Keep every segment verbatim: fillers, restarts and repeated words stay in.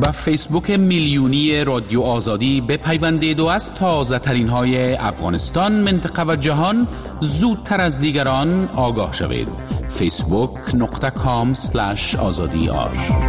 و فیسبوک میلیونی رادیو آزادی بپیوندید و از تازه ترین های افغانستان، منطقه و جهان زودتر از دیگران آگاه شوید. فیسبوک نقطه کام سلش آزادی آر.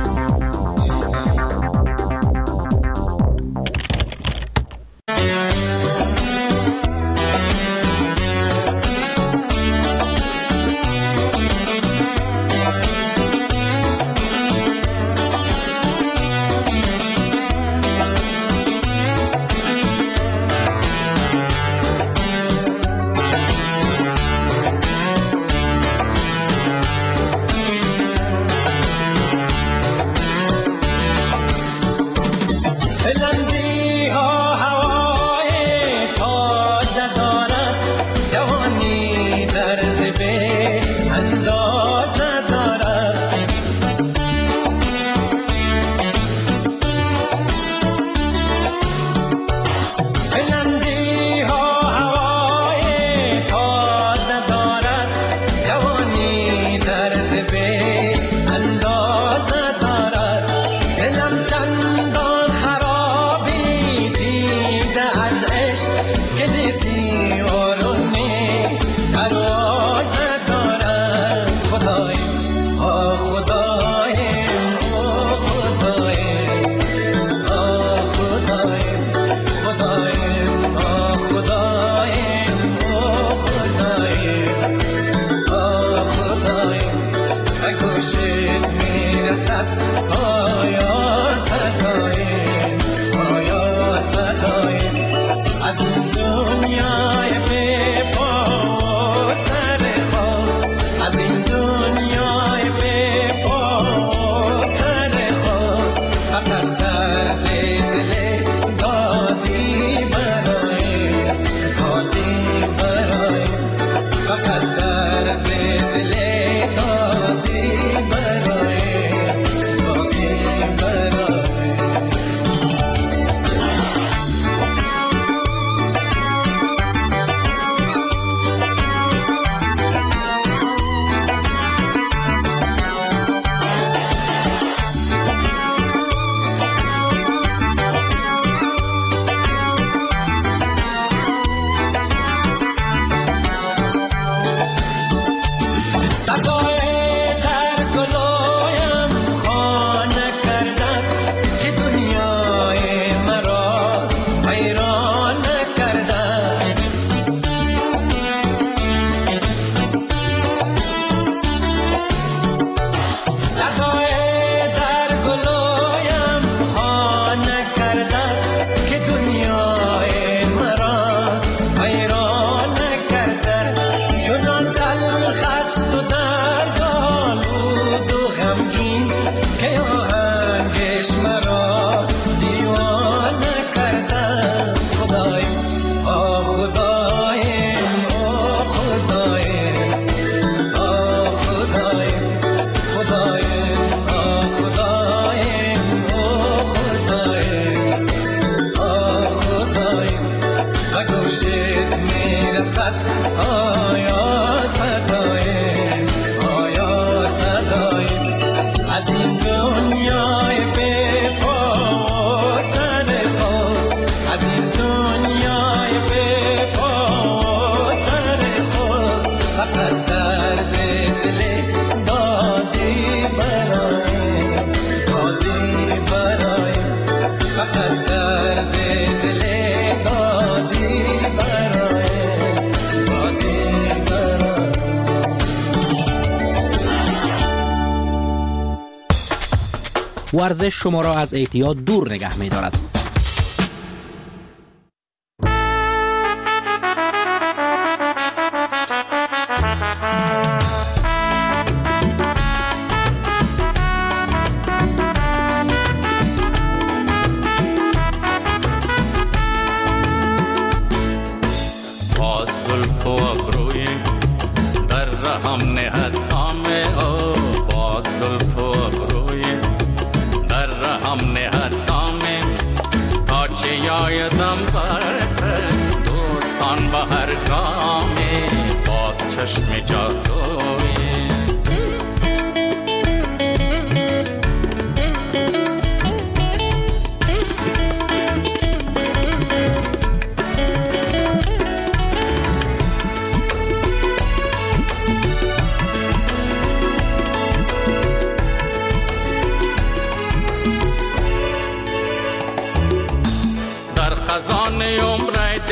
ورزش شما را از اعتیاد دور نگه می دارد.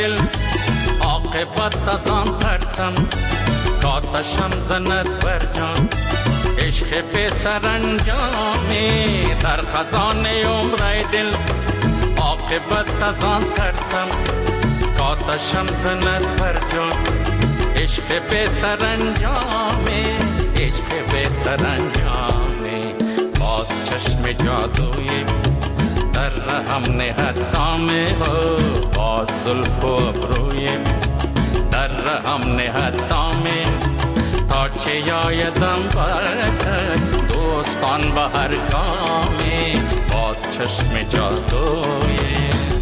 دل عاقبت از آن ترسم کاتشم زند بر جان عشق به سرانجامی در خزان عمر دل عاقبت از آن ترسم کاتشم زند بر جان عشق به سرانجامی عشق به سرانجامی باز چشم جادوی در رهم نهد دامه باز زلف و ابروی در رهم نهد دامه تا چه یایدم باشد دوستان به هر گامی باز چشم جادوی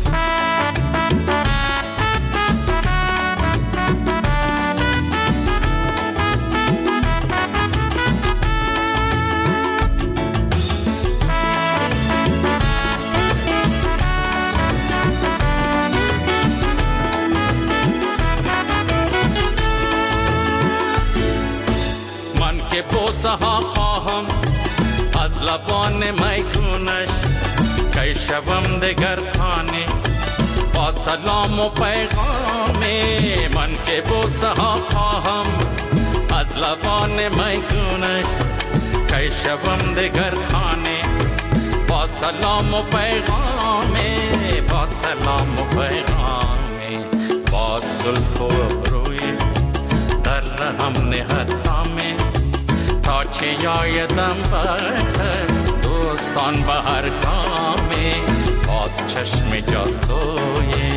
که بوسه ها خواهم از لبان میگونش که شوم دگر خانه با سلام و پیغامی من که بوسه ها خواهم از لبان میگونش که شوم دگر خانه با سلام و پیغامی با سلام و پیغامی با زلف و ابروی در رهم نهد دامه تا چه یایدم بخت دوستان به هر گامی باز چشم جادوی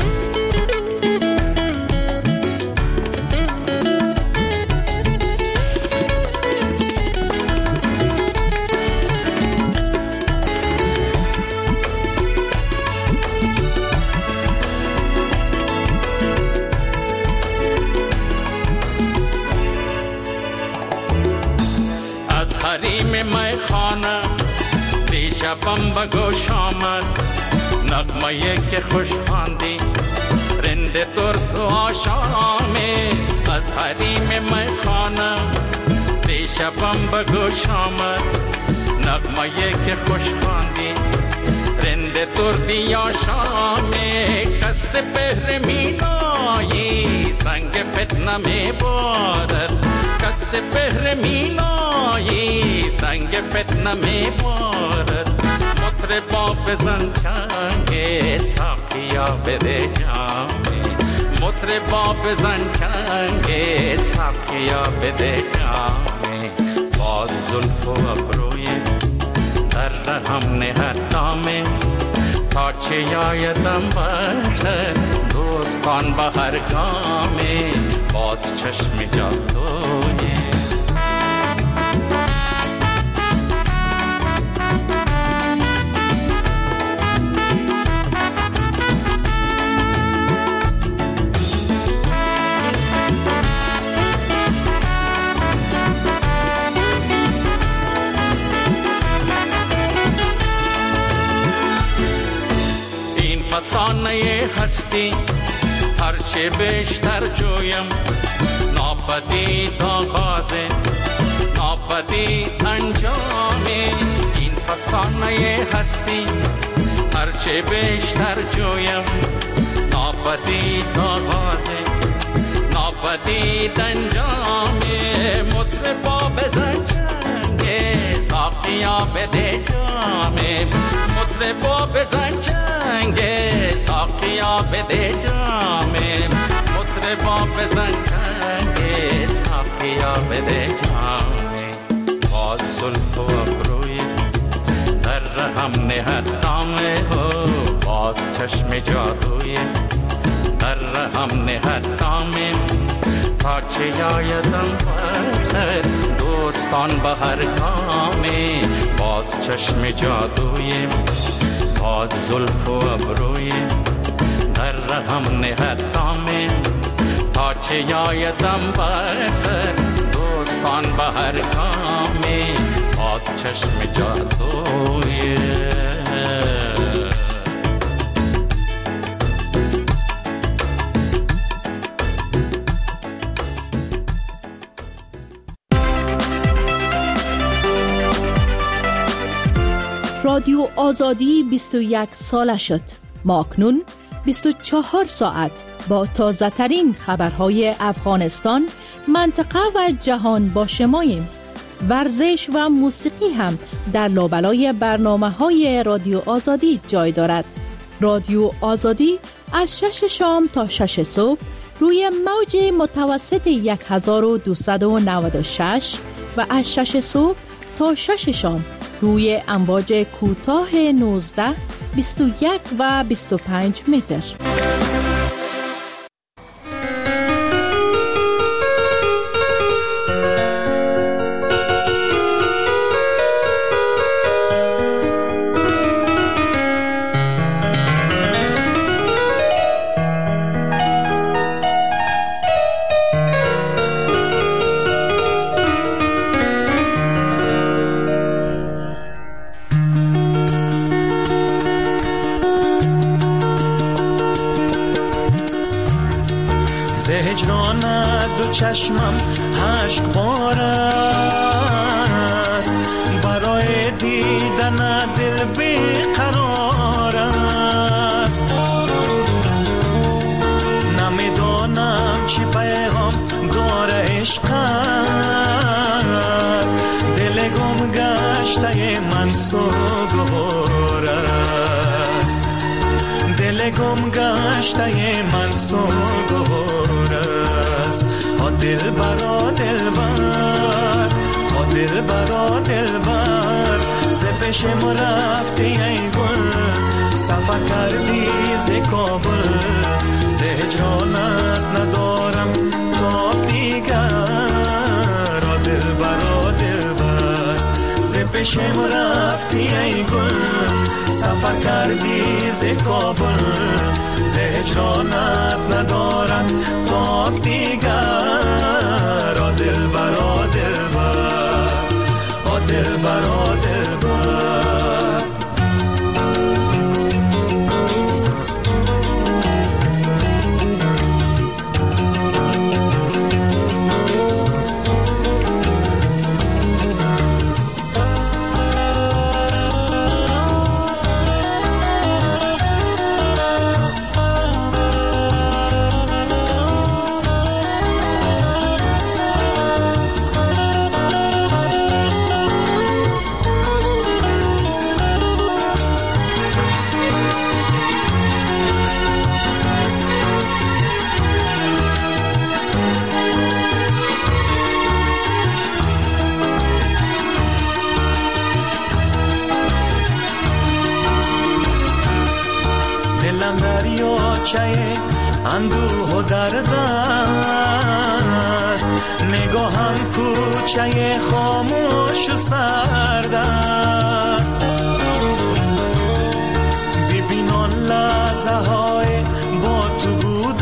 حریم می خانه دیشبم به گوش آمد نغمه که خوش خواندی رند درد و آشامی از حریم می خانه دیشبم به گوش آمد نغمه که خوش خواندی رند دردی آشامی کس بهر مینایی سنگ فتنه می بارد کس بهر مینایی سنگ فتنه می بارد مطربا بزن چنگ ساقیا بده جامی مطربا بزن چنگ ساقیا بده جامی باز زلف و ابروی در رهم نهد دامه تا چه یایدم باشد دوستان به هر گامی باز چشم جادوی فسانه هستی هر چه بیشتر جویم ناپدید آغاز ناپدید انجام این فسانه هستی هر چه بیشتر جویم ناپدید آغاز ناپدید انجام مطربا بزن چنگ ساقیا بده جام مطربا بزن چنگ ساقیا بده جام مطربا بزن چنگ ساقیا بده جام باز زلف و ابروی در رهم نهد دامه باز چشم جادوی در رهم نهد دامه تا چه یایدم باشد دوستان به هر گامی باز چشم جادوی باز زلف و ابروی در رهم نهد دامه تا چه یایدم باشد دوستان به هر گامی باز چشم جادوی رادیو آزادی بیست و یک ساله شد. ما اکنون بیست و چهار ساعت با تازه ترین خبرهای افغانستان، منطقه و جهان با شماییم. ورزش و موسیقی هم در لابلای برنامه‌های رادیو آزادی جای دارد. رادیو آزادی از شش شام تا شش صبح روی موج متوسط هزار و دویست و نود و شش و از شش صبح تا شش شام روی امواج کوتاه نوزده، بیست و یک و بیست و پنج متر. چشمم هشت بار است، برای دیدن دل بیقرار است. نمیدانم چی پیغام داره عشقت، دل گم گشته من سوگوار است، دل گم گشته من سوگوار است. دل برا دل بر، دل برا دل بر، ز پیشم رفتی ای گل، صفا کردی ز کابل، ز هجرانت ندارم تاب دیگر. دل برا دل بر، ز پیشم رفتی ای گل، صفا کردی ز کابل، ز هجرانت ندارم تاب دیگر. دل برا دل بر، دل برا دل بر. اندوه و درد است، نگاهم کوچه خاموش و سرد است. ببین آن لحظه های با تو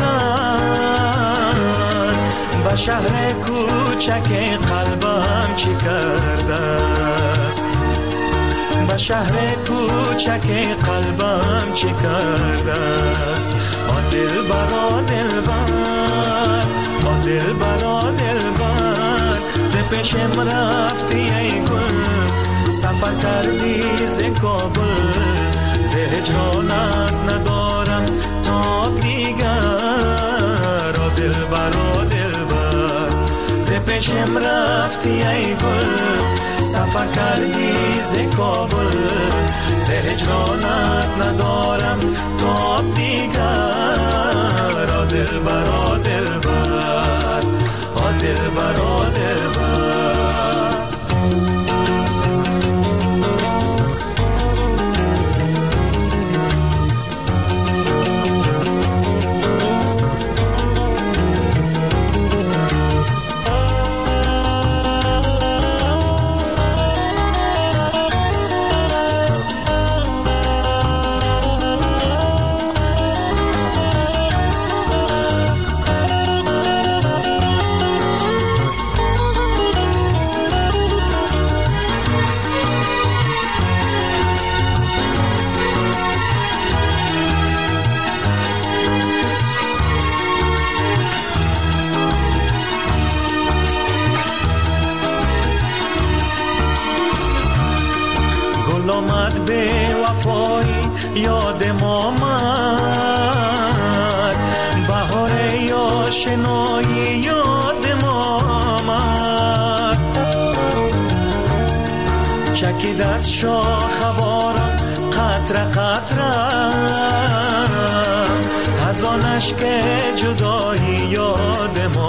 بودن، به شهر کوچک قلبم چی کرده است، به شهر کوچک قلبم چی کرده است. دل برا دل بر، دل برا دل بر، ز پیشم رفتی ای گل، سفر کردی ز کابل، ز هجرانت ندارم تاب دیگر. دل برا دل بر، ز پیشم رفتی ای گل، سفر کردی ز کابل، ز هجرانت ندارم تاب دیگر. دل برا دل بر، دل برا دل بر. آمد به وفایی یاد ما آمد، بهار آشنایی یادم آمد، چکید از شاخ باران قطره قطره، از آن اشک جدایی یادم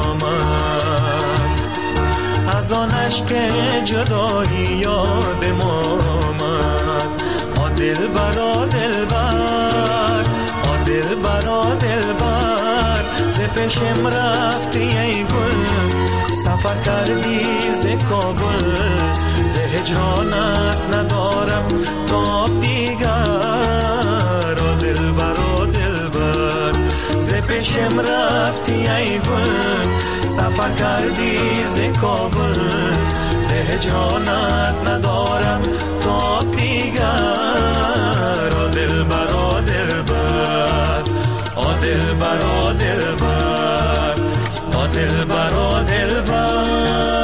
آمد، از آن اشک جدایی یادم آمد. آ دلبر آ دلبر، آ دلبر آ دلبر، ز پیشم رفتی ای گل، سفر کردی ز کابل، ز هجرانت ندارم تاب دیگر. آ دلبر آ دلبر، ز پیشم رفتی ای گل، سفر کردی ز کابل، ز هجرانت ندارم تاب دیگر. آ دلبر آ دلبر، آ دلبر آ دلبر، آ دلبر آ دلبر.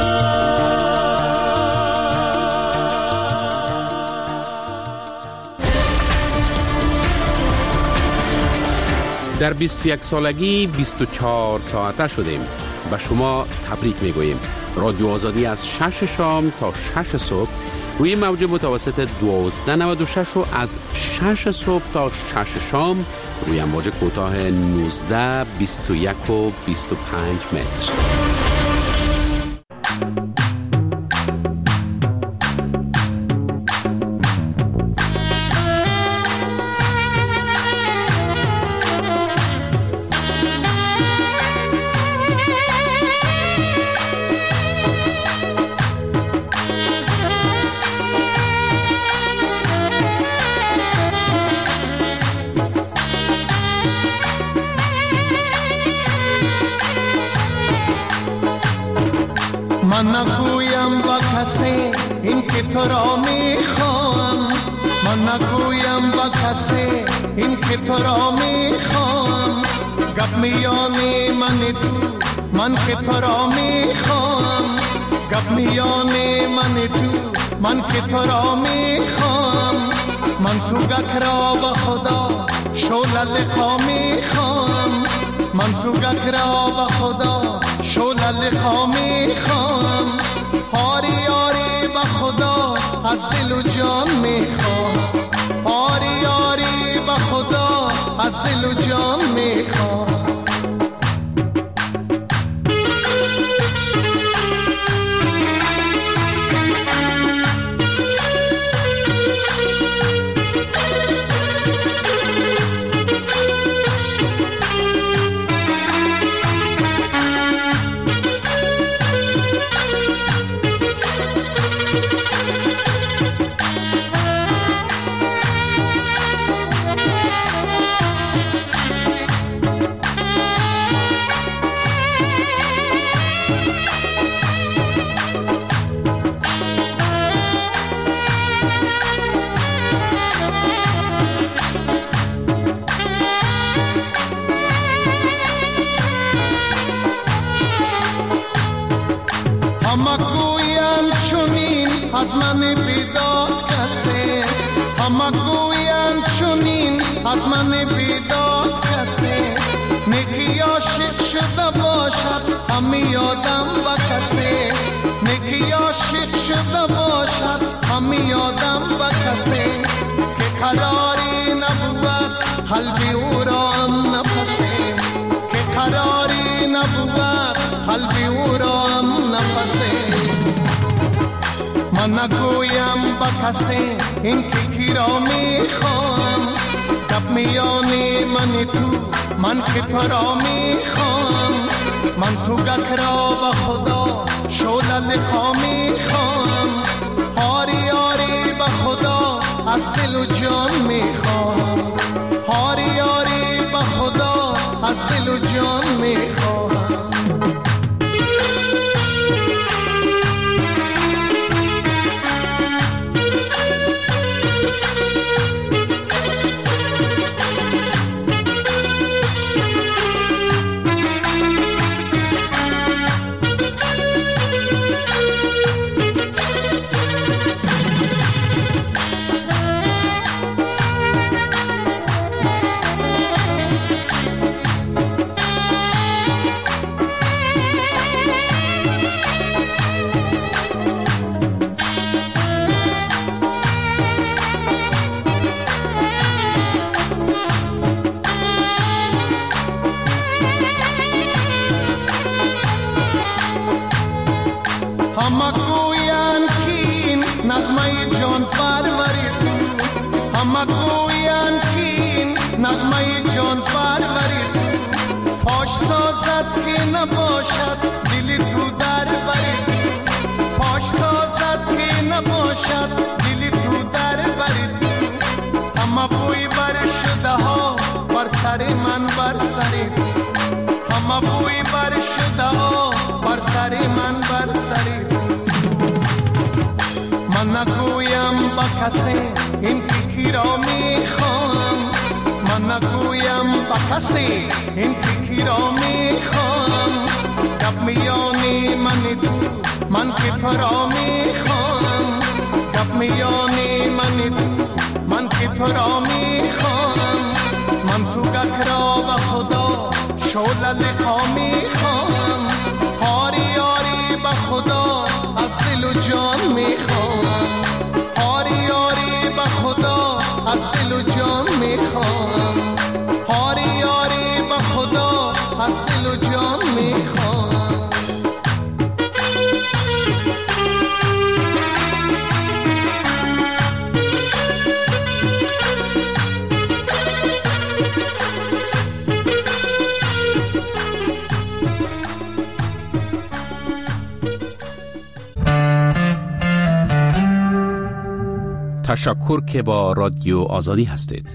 در بیست و یک سالگی بیست و چهار ساعته شدیم. به شما تبریک میگوییم. رادیو آزادی از شش شام تا شش صبح روی موج متوسط دوازده و نود و شش و از شش صبح تا شش شام روی موج کوتاه نوزده، بیست و یک و بیست و پنج متر. من نگویم با کسی این که تو را میخوام، من نگویم با کسی این که تو را میخوام، گپ میانی من تو من که تو را میخوام، گپ میانی من تو من که تو را میخوام. من تو گک را با خدا شوله لقا میخوام، من تو گک را با خدا شوله لقا میخوام. آری آری با خدا از دل و جان میخوام، آری آری با خدا از دل و جان میخوام. از من بیداد کسی، همه گوین چونین از من بیداد کسی. نگی عاشق شده باشد همی یادم با کسی، نگی عاشق شده باشد همی یادم با کسی. که قراری نبود قلبی او را هم نفسی، که قراری نبود قلبی او را هم نفسی. من نگویم با کسی این که کی را میخوام، گپ میانی من تو من که تو را میخوام. من تو گک را با خدا شوله لقا میخوام، آری آری با خدا از دل و جان میخوام، آری آری با خدا از دل و جان میخوام. همه گویند که این نغمه جان پروری تو، همه گویند که این نغمه جان پروری تو، فاش سازد که نباشد دل تو در بری تو، فاش سازد که نباشد دل تو در بری تو، همه بوی بر شده ها بر سر من بر سر تو، همه بوی بر شده ها بر سر من بر سر تو. من نگویم با کسی این تیکی را میخوام، من نگویم با کسی این تیکی را میخوام، گپ میانی من تو من که تو را میخوام، گپ میانی من تو من که تو را میخوام، من تو گک را و خدا شعله لقا میخوام، هاری یاری به خدا از دل و جان میخوام، هاری یاری به خدا از دل و جان میخوام، هاری یاری به خدا از دل و جان میخوام. تشکر که با رادیو آزادی هستید.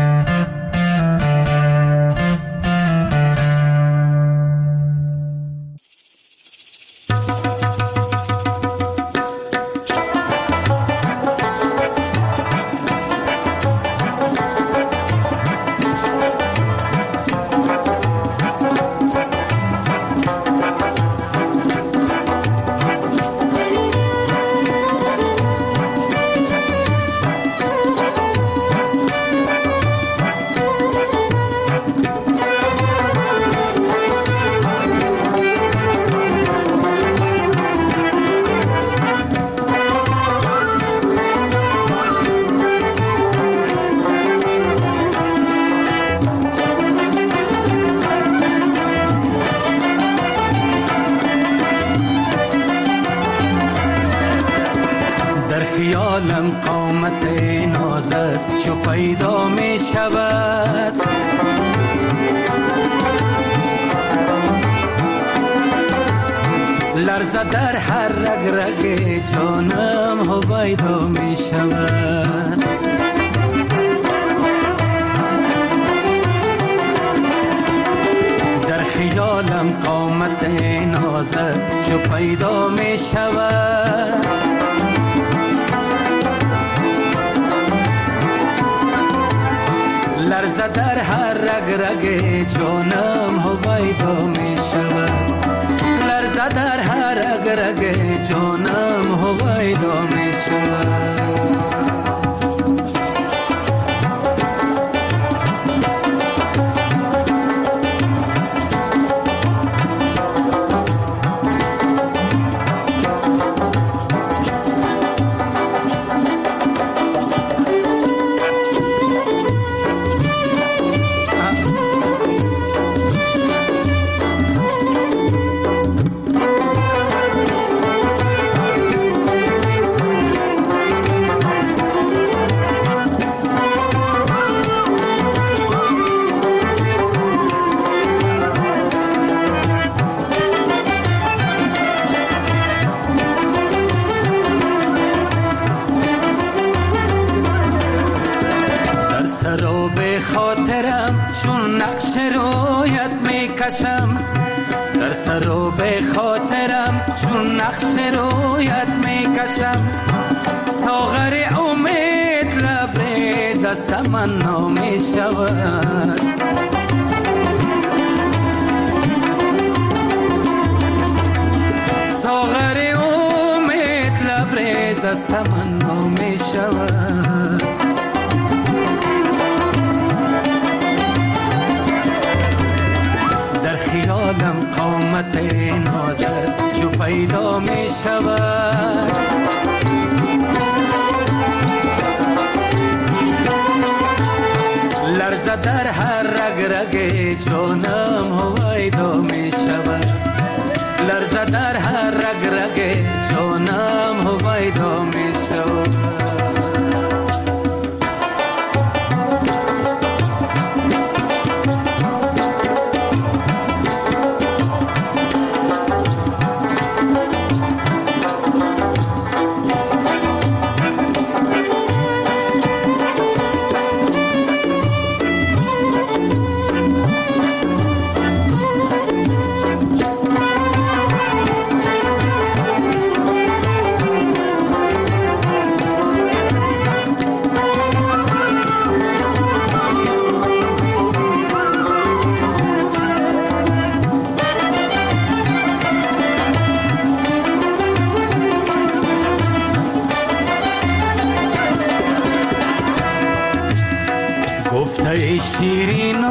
خیالم قامت نازت چو پیدا می شود، لرزه در هر رگ رگ جانم هویدا می شود، در خیالم قامت نازت چو پیدا می شود، لرزه در هر رگ رگ جانم هویدا می شود، لرزه در هر رگ رگ جانم هویدا می شود. سراب خاطرم چون نقش رویت میکشم، در سراب خاطرم چون نقش رویت میکشم، ساغر امید لبریز از تمنا میشود، ساغر امید لبریز از تمنا میشود. خیالم قامت نازت جو پیدا می شود، لرزه در هر رگ رگ جانم هویدا می شود، لرزه در هر رگ رگ جانم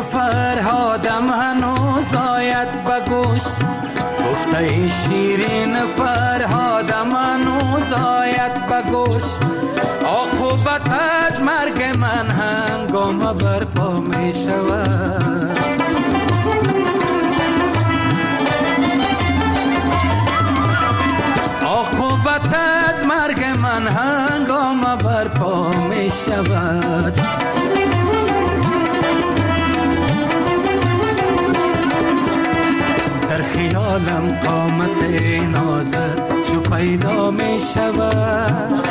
فرهادم هنوز آید به گوش، گفته شیرین فرهادم هنوز آید به گوش. عاقبت از مرگ من هنگام برپا می شود. عاقبت از مرگ من هنگام برپا می شود. در خیالم قامت نازت چو پیدا می شود.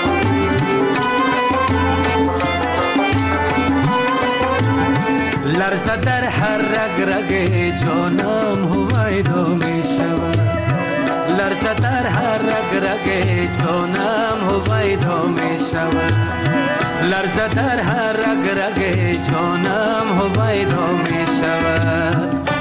لرزه در هر رگ رگ جانم هویدا می شود. لرزه در هر رگ رگ جانم هویدا می شود. لرزه در هر رگ رگ جانم هویدا می شود.